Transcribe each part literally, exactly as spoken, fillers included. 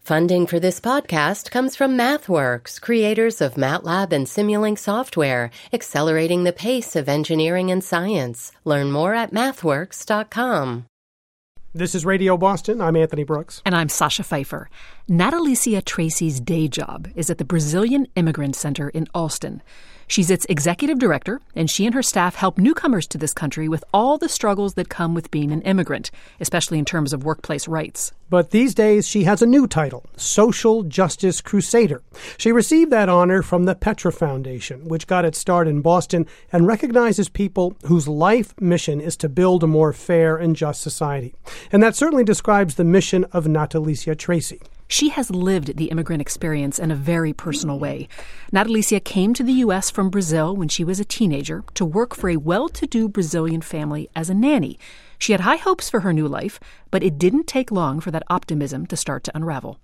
Funding for this podcast comes from MathWorks, creators of MATLAB and Simulink software, accelerating the pace of engineering and science. Learn more at mathworks dot com. This is Radio Boston. I'm Anthony Brooks. And I'm Sasha Pfeiffer. Natalicia Tracy's day job is at the Brazilian Immigrant Center in Allston. She's its executive director, and she and her staff help newcomers to this country with all the struggles that come with being an immigrant, especially in terms of workplace rights. But these days, she has a new title, Social Justice Crusader. She received that honor from the Petra Foundation, which got its start in Boston and recognizes people whose life mission is to build a more fair and just society. And that certainly describes the mission of Natalicia Tracy. She has lived the immigrant experience in a very personal way. Natalicia came to the U S from Brazil when she was a teenager to work for a well-to-do Brazilian family as a nanny. She had high hopes for her new life, but it didn't take long for that optimism to start to unravel.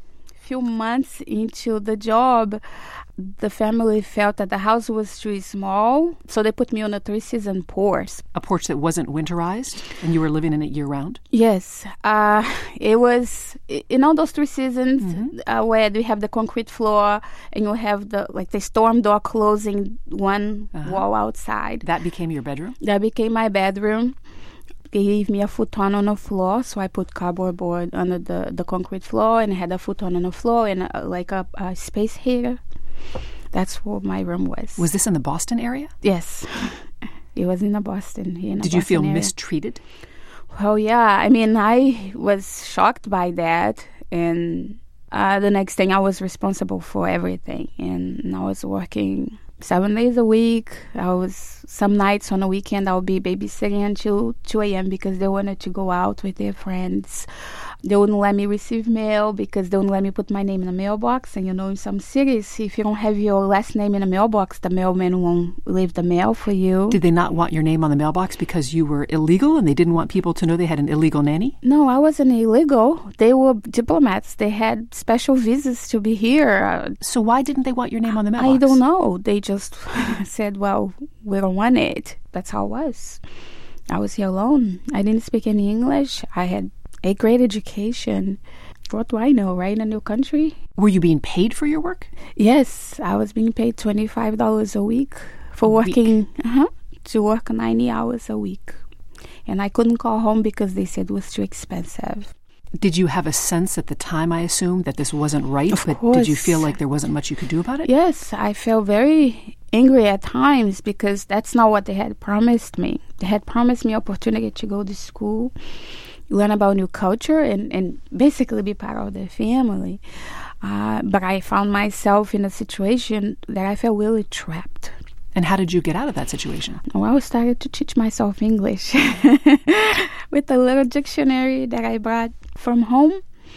A few months into the job, the family felt that the house was too small, so they put me on a three-season porch. A porch that wasn't winterized, and you were living in it year-round? Yes. Uh, it was, in all those three seasons, mm-hmm. uh, where we have the concrete floor, and you have the like the storm door closing one uh-huh. wall outside. That became your bedroom? That became my bedroom. They gave me a futon on the floor, so I put cardboard board under the, the concrete floor, and I had a futon on the floor and a, like a, a space heater. That's what my room was. Was this in the Boston area? Yes. It was in the Boston. Here in the Did you Boston feel area. mistreated? Well, yeah. I mean, I was shocked by that. And uh, the next thing, I was responsible for everything. And I was working seven days a week. I was, some nights on a weekend, I would be babysitting until two a.m. because they wanted to go out with their friends. They wouldn't let me receive mail because they wouldn't let me put my name in a mailbox. And you know, in some cities, if you don't have your last name in a mailbox, the mailman won't leave the mail for you. Did they not want your name on the mailbox because you were illegal and they didn't want people to know they had an illegal nanny? No, I wasn't illegal. They were diplomats. They had special visas to be here. So why didn't they want your name on the mailbox? I don't know. They just said, well, we don't want it. That's how it was. I was here alone. I didn't speak any English. I had a great education. What do I know, right? In a new country. Were you being paid for your work? Yes, I was being paid twenty-five dollars a week for a working, week. Uh-huh, to work ninety hours a week. And I couldn't call home because they said it was too expensive. Did you have a sense at the time, I assume, that this wasn't right? Of but course. Did you feel like there wasn't much you could do about it? Yes, I felt very angry at times because that's not what they had promised me. They had promised me opportunity to go to school, learn about new culture, and, and basically be part of the family. Uh, but I found myself in a situation that I felt really trapped. And how did you get out of that situation? Well, I started to teach myself English with a little dictionary that I brought from home.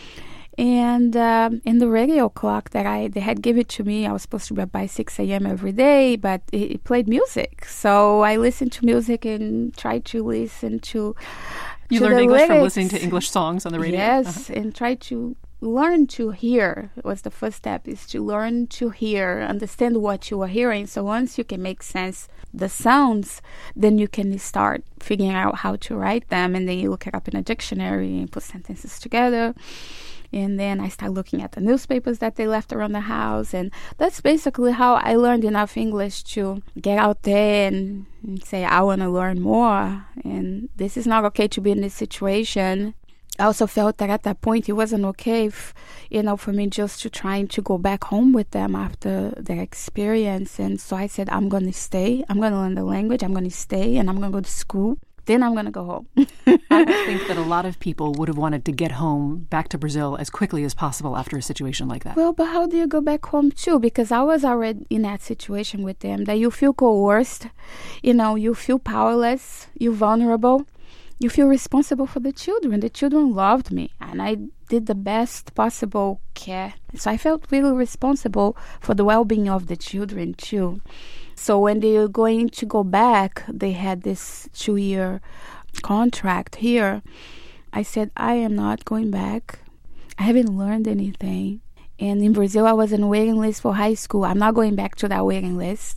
And um, in the radio clock that I they had given to me, I was supposed to be up by six a.m. every day, but it, it played music. So I listened to music and tried to listen to You to learned the English lyrics. from listening to English songs on the radio? Yes, uh-huh. and tried to learn to hear was the first step, is to learn to hear, understand what you are hearing. So once you can make sense the sounds, then you can start figuring out how to write them, and then you look it up in a dictionary and put sentences together. And then I started looking at the newspapers that they left around the house, and that's basically how I learned enough English to get out there and, and say, I want to learn more, and this is not okay to be in this situation. I also felt that at that point it wasn't okay, if, you know, for me just to trying to go back home with them after their experience. And so I said, I'm going to stay. I'm going to learn the language. I'm going to stay, and I'm going to go to school. Then I'm going to go home. I would think that a lot of people would have wanted to get home back to Brazil as quickly as possible after a situation like that. Well, but how do you go back home too? Because I was already in that situation with them, that you feel coerced, you know, you feel powerless, you're vulnerable. You feel responsible for the children. The children loved me, and I did the best possible care. So I felt really responsible for the well-being of the children, too. So when they were going to go back, they had this two-year contract here. I said, I am not going back. I haven't learned anything. And in Brazil, I was on a waiting list for high school. I'm not going back to that waiting list.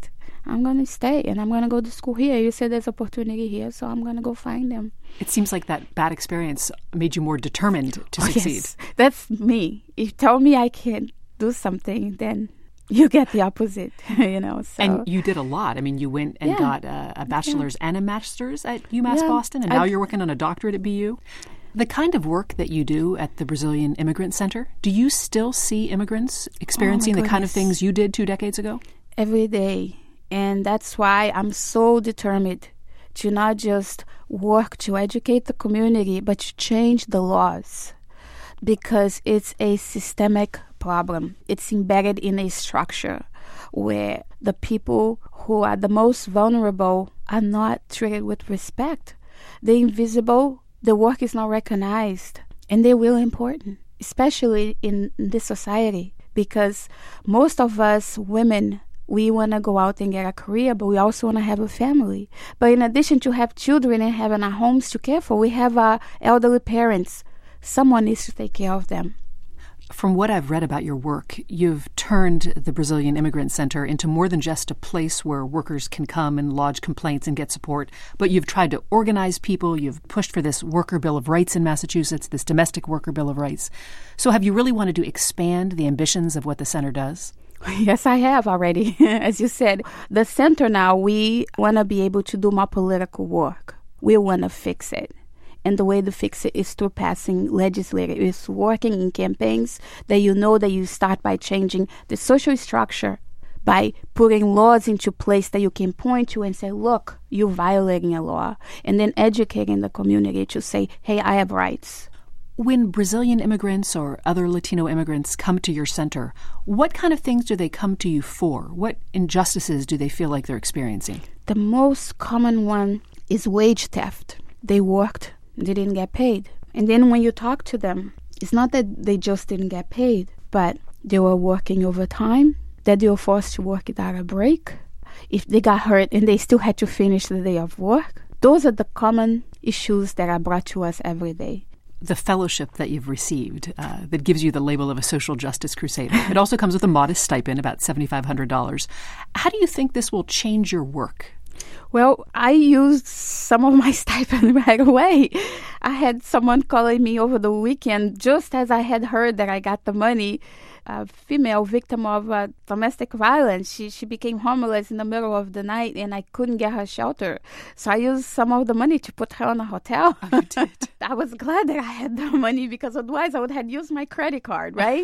I'm going to stay and I'm going to go to school here. You said there's opportunity here, so I'm going to go find them. It seems like that bad experience made you more determined to oh, succeed. Yes, that's me. If you tell me I can't do something, then you get the opposite, you know. So. And you did a lot. I mean, you went and yeah. got a, a bachelor's yeah. and a master's at UMass yeah. Boston, and now I, you're working on a doctorate at B U. The kind of work that you do at the Brazilian Immigrant Center, do you still see immigrants experiencing oh the kind of things you did two decades ago? Every day. And that's why I'm so determined to not just work to educate the community, but to change the laws. Because it's a systemic problem. It's embedded in a structure where the people who are the most vulnerable are not treated with respect. The invisible, the work is not recognized, and they're really important, especially in this society, because most of us women, we want to go out and get a career, but we also want to have a family. But in addition to have children and having our homes to care for, we have our elderly parents. Someone needs to take care of them. From what I've read about your work, you've turned the Brazilian Immigrant Center into more than just a place where workers can come and lodge complaints and get support, but you've tried to organize people. You've pushed for this Worker Bill of Rights in Massachusetts, this Domestic Worker Bill of Rights. So have you really wanted to expand the ambitions of what the center does? Yes, I have already. As you said, the center now, we want to be able to do more political work. We want to fix it. And the way to fix it is through passing legislation. It's working in campaigns that you know that you start by changing the social structure, by putting laws into place that you can point to and say, look, you're violating a law. And then educating the community to say, hey, I have rights. When Brazilian immigrants or other Latino immigrants come to your center, what kind of things do they come to you for? What injustices do they feel like they're experiencing? The most common one is wage theft. They worked. They didn't get paid. And then when you talk to them, it's not that they just didn't get paid, but they were working overtime, that they were forced to work without a break. If they got hurt and they still had to finish the day of work, those are the common issues that are brought to us every day. The fellowship that you've received uh, that gives you the label of a social justice crusader, it also comes with a modest stipend, about seven thousand five hundred dollars. How do you think this will change your work? Well, I used some of my stipend right away. I had someone calling me over the weekend just as I had heard that I got the money. A female victim of uh, domestic violence. She she became homeless in the middle of the night, and I couldn't get her shelter. So I used some of the money to put her in a hotel. Oh, you did? I was glad that I had the money, because otherwise I would have used my credit card, right?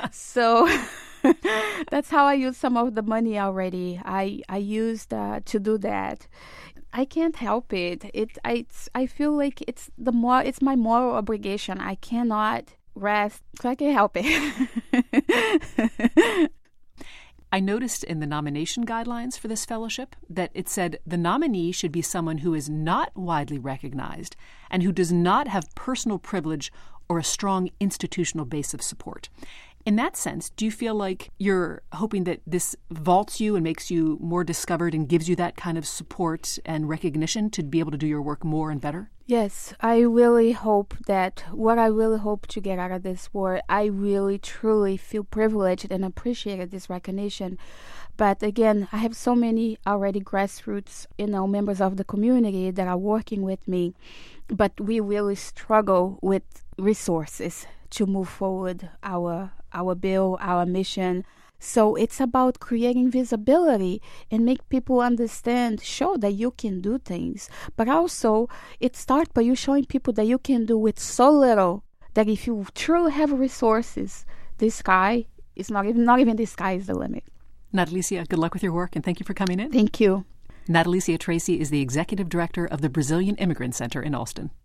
So that's how I used some of the money already. I I used uh, to do that. I can't help it. It I it's, I feel like it's the more it's my moral obligation. I cannot rest, so I can't help it. I noticed in the nomination guidelines for this fellowship that it said the nominee should be someone who is not widely recognized and who does not have personal privilege or a strong institutional base of support. In that sense, do you feel like you're hoping that this vaults you and makes you more discovered and gives you that kind of support and recognition to be able to do your work more and better? Yes, I really hope that what I really hope to get out of this war, I really truly feel privileged and appreciated this recognition. But again, I have so many already grassroots, you know, members of the community that are working with me, but we really struggle with resources to move forward our our bill, our mission. So it's about creating visibility and make people understand, show that you can do things. But also, it starts by you showing people that you can do with so little that if you truly have resources, the sky is not even, not even the sky is the limit. Natalicia, good luck with your work, and thank you for coming in. Thank you. Natalicia Tracy is the Executive Director of the Brazilian Immigrant Center in Allston.